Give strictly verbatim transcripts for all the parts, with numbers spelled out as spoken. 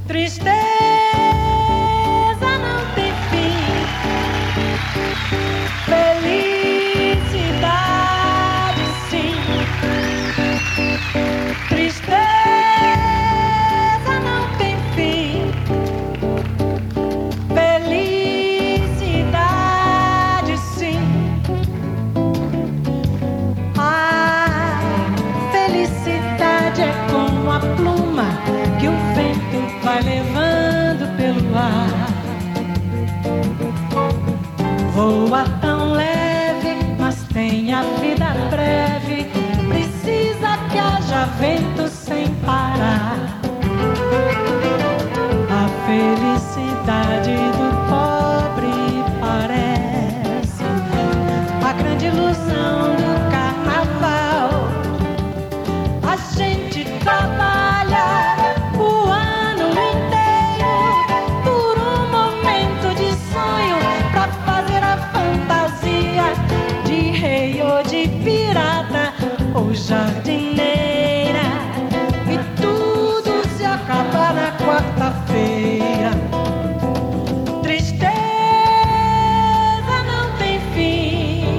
Tristeza não tem fim, felicidade sim. Tristeza não tem fim, felicidade sim. A felicidade é como a pluma que o vento vai levando pelo ar. Voa tão leve, mas tem a vida breve. Precisa que haja vento sem parar. A felicidade do pobre parece a grande ilusão do carnaval. A gente trabalha o ano inteiro por um momento de sonho, pra fazer a fantasia de rei ou de pirata ou jardineira, e tudo se acaba na quarta-feira. Tristeza não tem fim,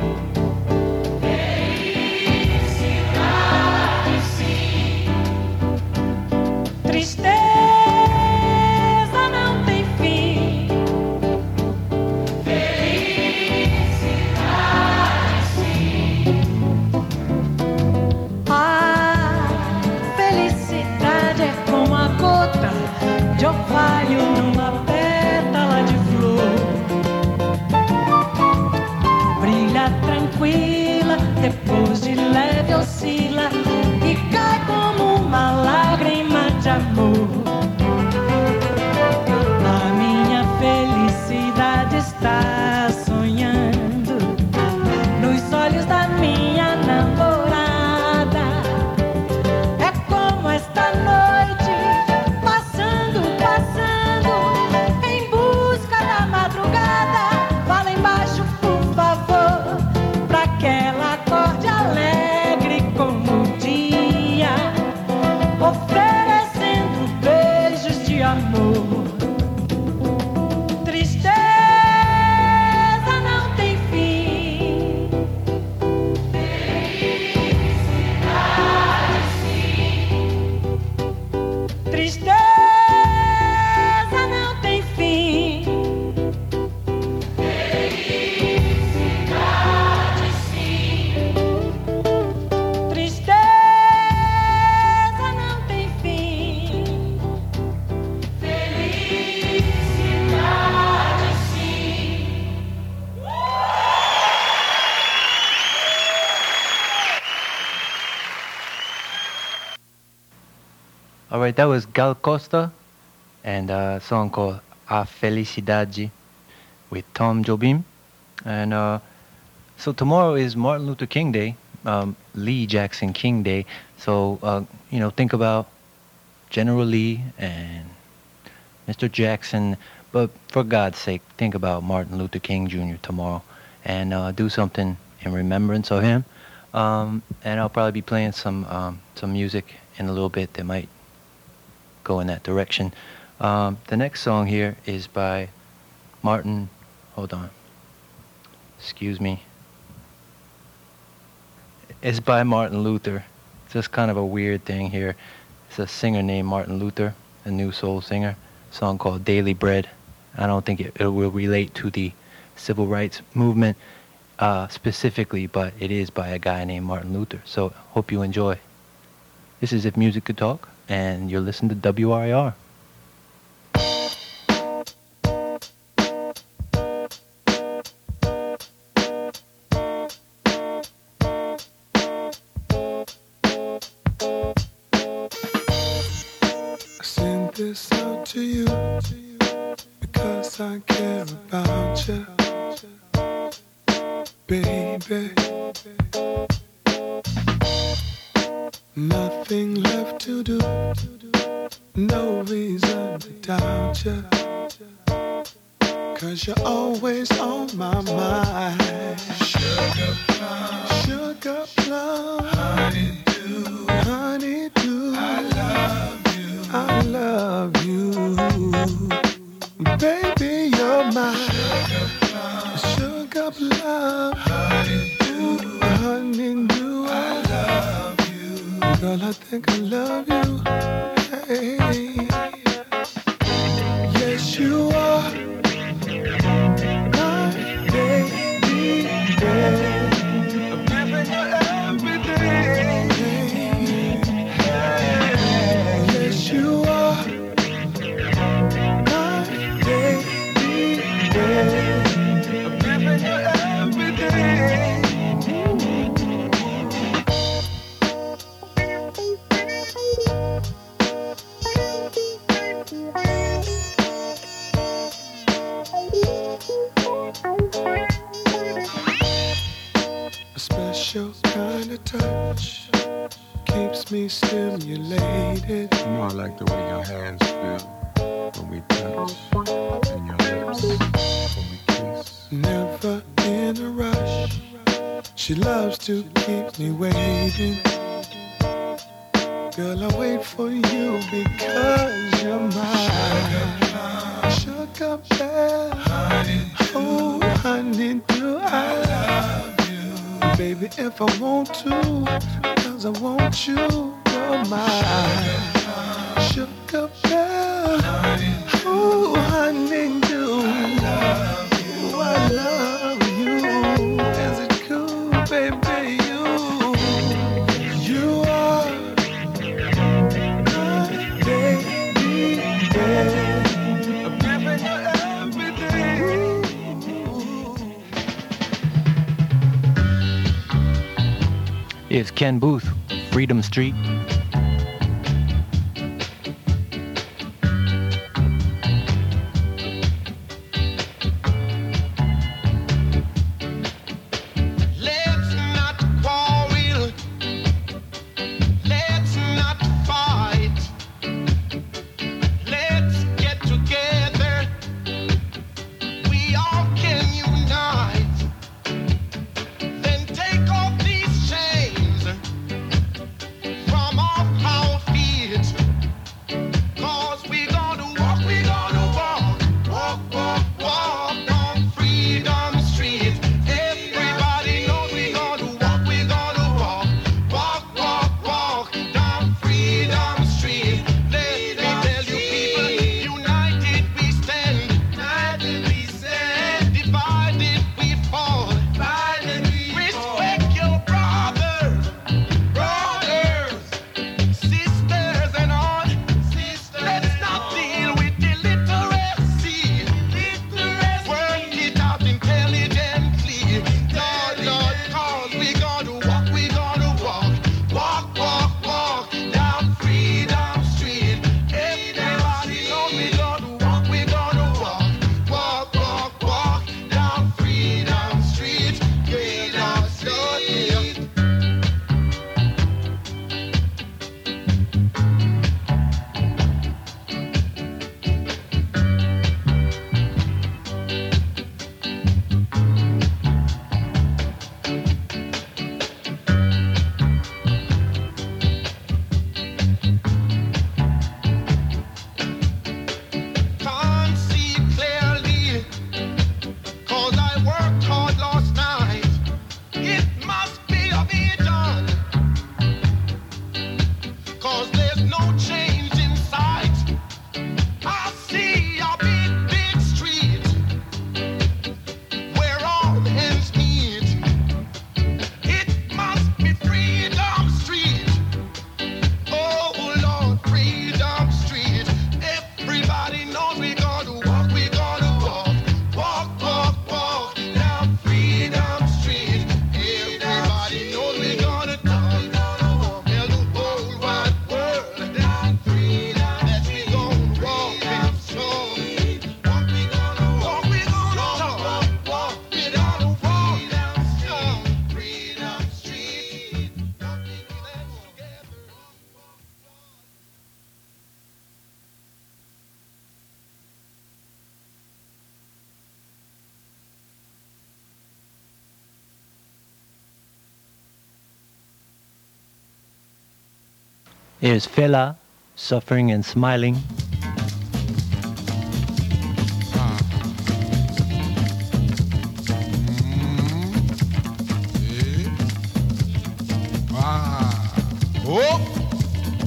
felicidade sim. Tristeza não tem fim, felicidade sim. A felicidade é como a gota de orvalho numa pétala de flor. Brilha tranquila, depois de leve oscila e cai como uma lágrima de amor. A minha felicidade está sonhando nos olhos da minha namorada. É como esta noite, passando, passando, em busca da madrugada. Fala embaixo, por favor, pra que ela acorde alegre como o dia, oferecendo beijos de amor. Tristeza não tem fim, felicidade sim. Tristeza não tem fim, felicidade sim. Tristeza não tem fim, felicidade sim. All right, that was Gal Costa and a song called A Felicidade with Tom Jobim. And uh, so tomorrow is Martin Luther King Day, um, Lee Jackson King Day. So, uh, you know, think about General Lee and Mister Jackson. But for God's sake, think about Martin Luther King Junior tomorrow and uh, do something in remembrance of him. Um, and I'll probably be playing some um, some music in a little bit that might go in that direction. Um, the next song here is by Martin, hold on, excuse me. It's by Martin Luther. It's just kind of a weird thing here. It's a singer named Martin Luther, a new soul singer, a song called Daily Bread. I don't think it, it will relate to the civil rights movement uh, specifically, but it is by a guy named Martin Luther. So hope you enjoy. This is If Music Could Talk, and you're listening to W R I R. I sent this out to you because I care about you, baby. Nothing left to do, no reason to doubt you, 'cause you're always on my mind. Sugar plum, sugar plum, honey do, honey do. I love you, I love you. think I love you. Hey. Yes, you are my baby. I'm giving you everything. Yes, you are my baby. I'm giving you everything. Special kind of touch keeps me stimulated. You know I like the way your hands feel when we touch, and your lips when we kiss. Never in a rush, she loves to keep me waiting. Girl, I wait for you because you're mine. Sugar bear, honey, oh honey, do I love you, baby, if I want to, cause I want you, you're mine. Sugar bear, honey, oh honey, do I love you, I love you, is it cool, baby, you, you are my baby, yeah. I'm giving you everything. It's Ken Booth, Freedom Street. Let's not quarrel. Let's not fight. Let's get together. We all can unite. Then take off these chains from off our feet. 'Cause we gonna walk, we gonna walk, walk, walk, walk on Freedom Street. Everybody knows we gonna walk, we gonna walk, walk, walk, walk down Freedom Street. Let me tell you people, united we stand, united we stand, divided we fall, divided we fall. Respect your brothers, brothers, sisters and all, sisters. Let's not deal with illiteracy, illiteracy. Work it out intelligently, Lord, Lord, 'cause we gonna walk, we gonna walk, walk, walk, walk down Freedom Street. Everybody knows we gonna walk, we gonna walk, walk, walk, walk down Freedom Street, Freedom Street. Can't see clearly, 'cause I worked hard last night. It must be a vision, 'cause there's no change in sight. I see a big, big street where all hands meet. It must be Freedom Street. Oh Lord, Freedom Street. Everybody knows we gotta walk, we gotta walk, walk, walk, walk down Freedom Street. Everybody knows we gotta talk, tell the whole wide world down Freedom that we gonna walk down strong. Walk, we gonna walk, we gonna talk, walk, we gonna walk down strong. Freedom Street. Walk, we gonna together. Here's Fela, Suffering and Smiling. Ah. Oh.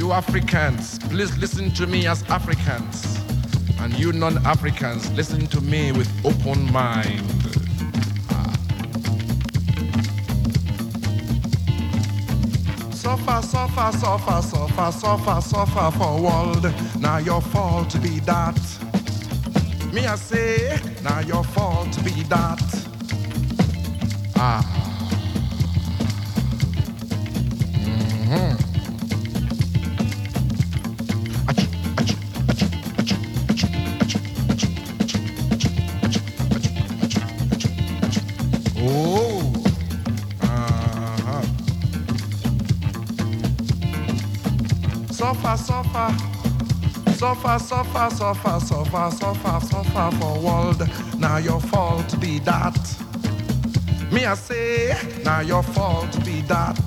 You Africans, please listen to me as Africans. And you non-Africans, listen to me with open mind. Ah. Suffer, suffer, suffer, suffer, suffer, suffer for world. Now your fault be that. Me I say, now your fault be that. Ah. Mm-hmm. Oh. Uh-huh. Suffer, suffer. Suffer, suffer, suffer, suffer, suffer, suffer for world. Now your fault be that. Me I say, now your fault be that.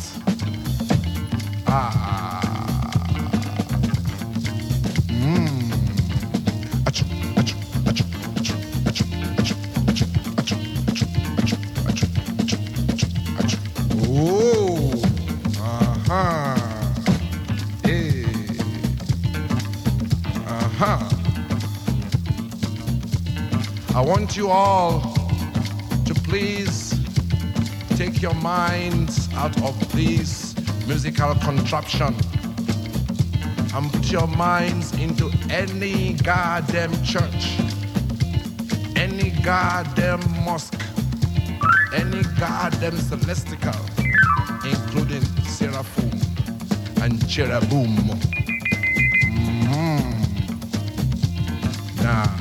Ah. Mm. Achoo, achoo, achoo, achoo, achoo, achoo, achoo, achoo, achoo, achoo, achoo, achoo. Oh. Uh-huh. Hey. Uh-huh. I want you all to please take your minds out of this musical contraption and put your minds into any goddamn church, any goddamn mosque, any goddamn celestial, including seraphim and cherubim. Mm-hmm. Now,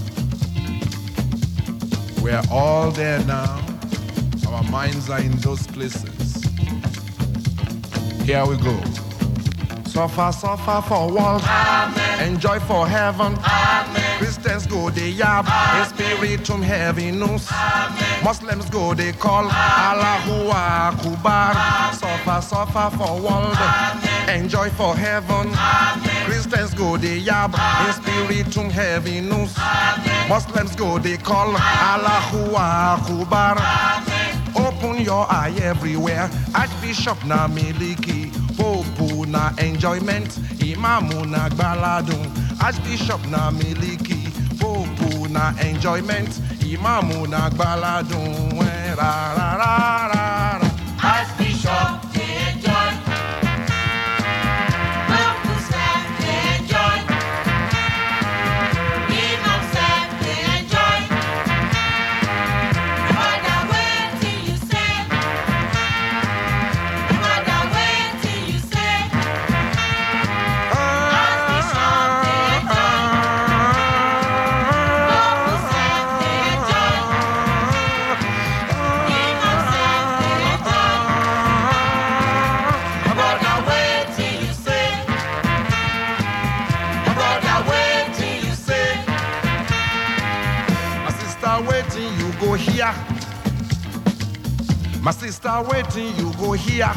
we're all there now. Our minds are in those places. Here we go. Suffer, suffer for world. Amen. Enjoy for heaven. Amen. Christians go they yab. Spiritum heaviness. Muslims go they call. Allahu Akbar. Suffer, suffer for world. Amen. Enjoy for heaven. Amen. Christians go they yab. Spiritum heaviness. Muslims go they call. Allahu Akbar. Open your eye everywhere. Archbishop na miliki, Pope na enjoyment, Imamu na gbaladun. Archbishop na miliki, Pope na enjoyment, Imamu na gbaladun. Ra ra ra ra ra. Archbishop they enjoy, Pope said they enjoy, Imam said they enjoy. No matter what you say, no matter what you say, Archbishop they enjoy, Pope said they enjoy, Imam said they enjoy. No matter what you say, My brother, wait till you say. My sister, waiting, you go here. My sister, waiting, you go here.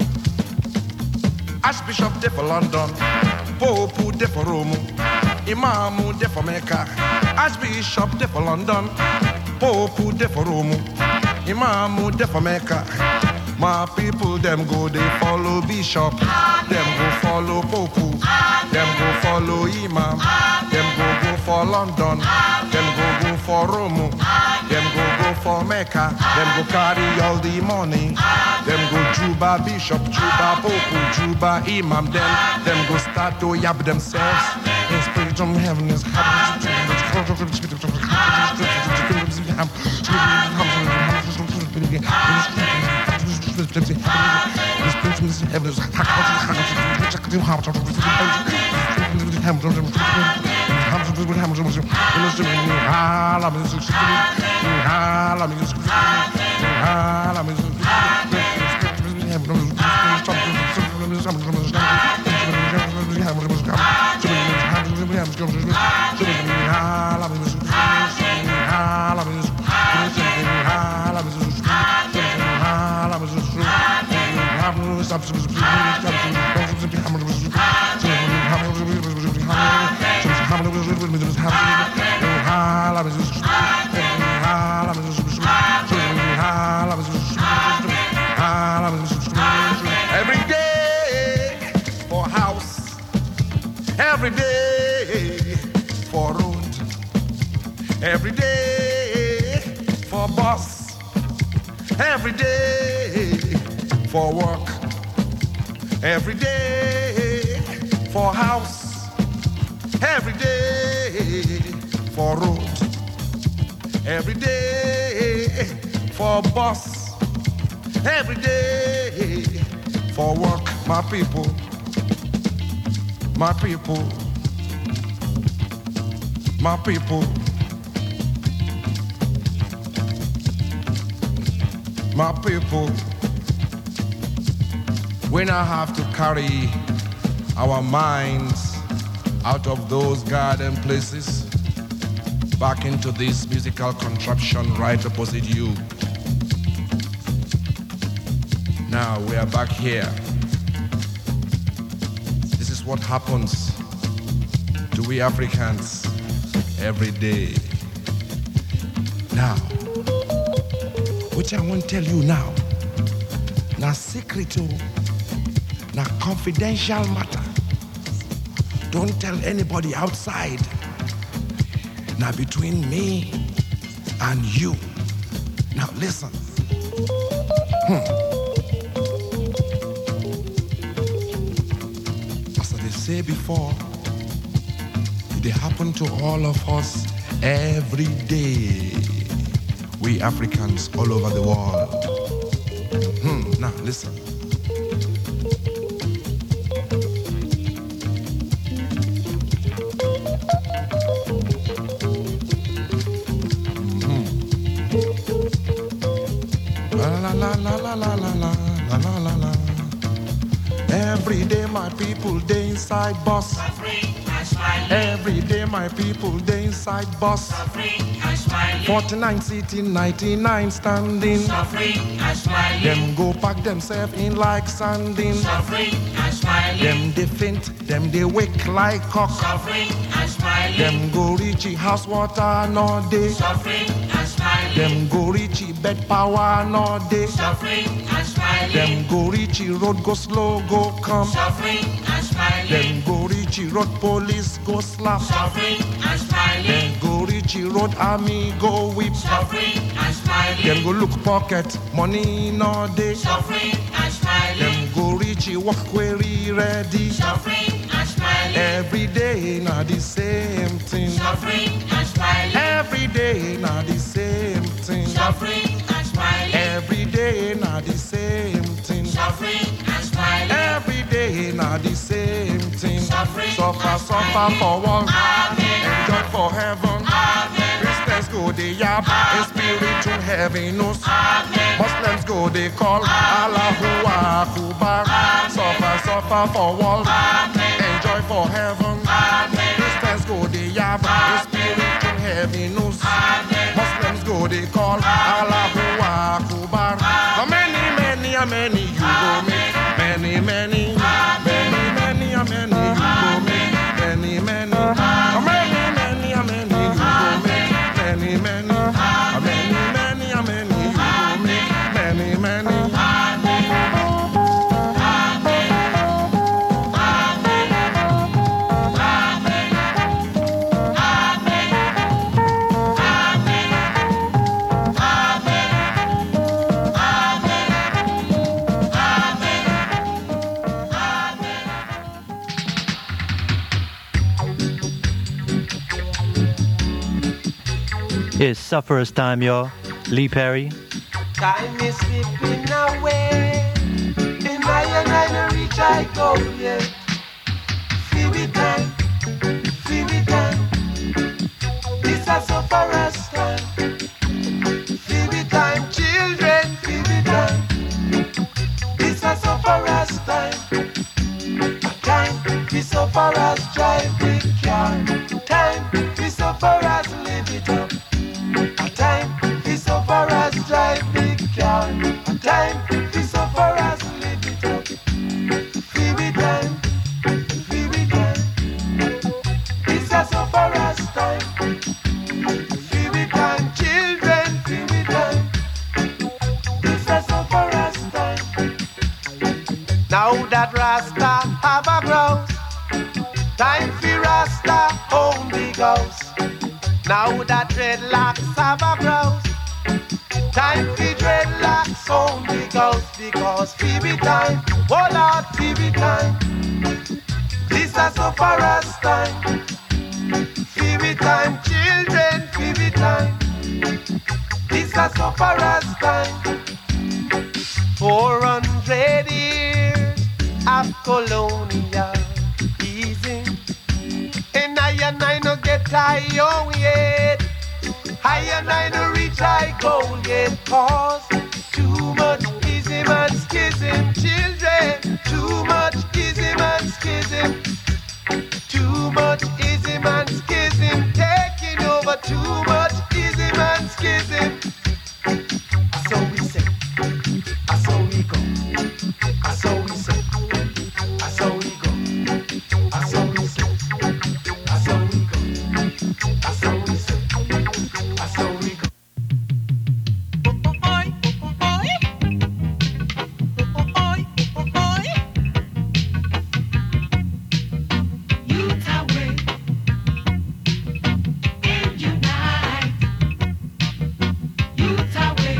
Archbishop de for London, Pope de for Rome, Imam de for Mecca. Archbishop de for London, Pope de for Rome, Imam de for Mecca. My people, them go, they follow Bishop, them go follow Pope, them go follow Imam, them go go for London, them go go for Rome, them go go for Mecca, them go carry all the money, them go Juba Bishop, Juba Pope, Juba Imam, them, them go start to yab themselves. In spirit from heaven is every day for house every day for road, every day for bus, every day for work, every day for house, every day for road, every day for bus, every day for work. My people, my people, my people, my people. We now have to carry our minds out of those garden places back into this musical contraption right opposite you. Now we are back here. This is what happens to we Africans every day. Now, which I won't tell you now, na secret, na confidential matter. Don't tell anybody outside. Now between me and you. Now listen. Hmm. As I say before, it happen to all of us every day. We Africans all over the world. Hmm. Now listen. La la la la la la la la la la. Every day my people they inside bus. Every day my people they inside bus. forty-nine sitting, ninety-nine standing. Them go pack themselves in like sanding. Them they faint, them they wake like cock. Them go reach house water no day. Them go reach bed power no day. Them go reach road go slow go come. Them go reach road police go slap. Them go reach road army go whip. Them go look pocket money no day. Them go reach work query ready. Every day na the same thing. Every day na the same thing. Every day na the same thing. Every day na the same thing. Suffer, suffer for one, enjoy for heaven. Christians go they yap, in spirit to heaven knows. Muslims go they call Allahu Akbar. Suffer, suffer for one, enjoy for heaven. Christians go they yap, in spirit to heaven knows. Muslims go they call Allahu Akbar. How many, many, how many you go make? Many, many, many, many, how many you go make? Many, many, how many, many, how many you go make? Many, many, how many, many, how many you go make? Many, many. It's Sufferer's time, y'all. Lee Perry. Time is slipping away. In my and I no reach I go yet. Feel it time, feel it time. This is Sufferer's time. Feel it time, children, feel it time. This is Sufferer's time. Time, we sufferers drive big car. Time, we sufferers live it up. A time, we sufferers drive big car. A time, we sufferers live it up. Feel it time, feel it time. This is sufferers time. Feel it time, children, feel it time. This is sufferers time. Now that Rasta have a ground, Time for Rasta own big house. Now that dreadlocks have a grouse. Time for dreadlocks own big house. Because Phoebe time, oh Lord, Phoebe time. This is so far as time. Phoebe time, children, Phoebe time. This is so far as time. Four hundred years of colonial easing. And I and I no get high young yet. I and I no reach high goal yet. Cause too much ism and schism, children. Too much ism and schism. Too much ism and schism. Taking over too much ism and schism. So we say. I saw we go. I saw we say. I saw we go. I saw we say. I saw we go. I saw we say. I saw we go. Oi, oi, oi, oi. Youth away and unite. Youth away.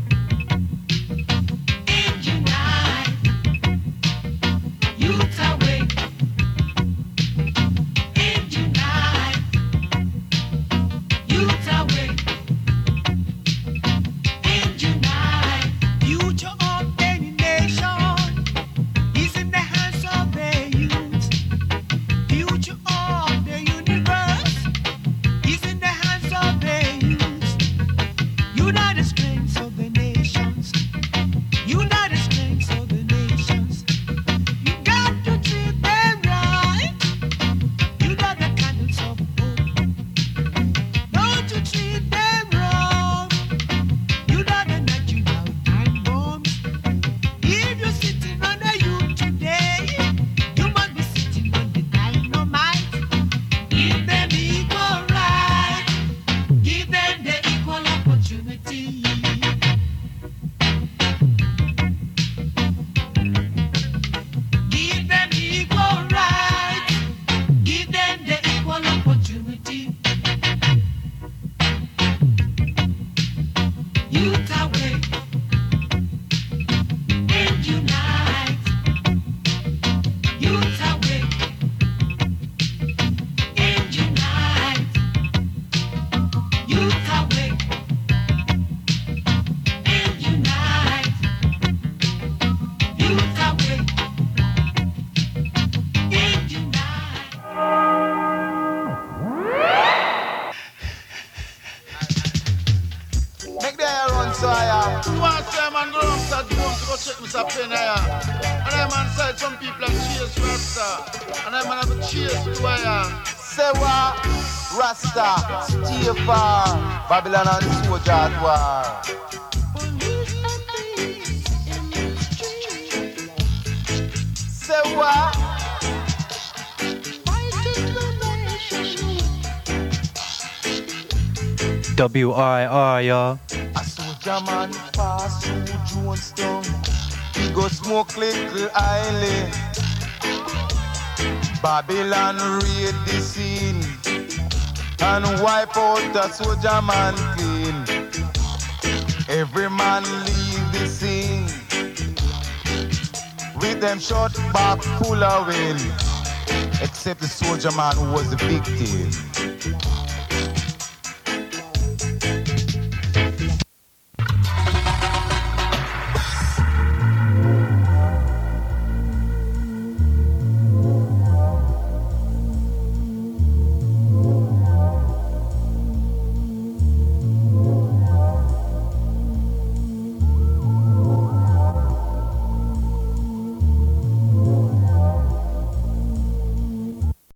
Babylon and soldiers war. Say what? W I R, y'all. A soldier man pass through Jonestown. He go smoke little island. Babylon raid the scene and wipe out the soldier man clean. Every man leave the scene with them shot back full of wind, except the soldier man who was the victim.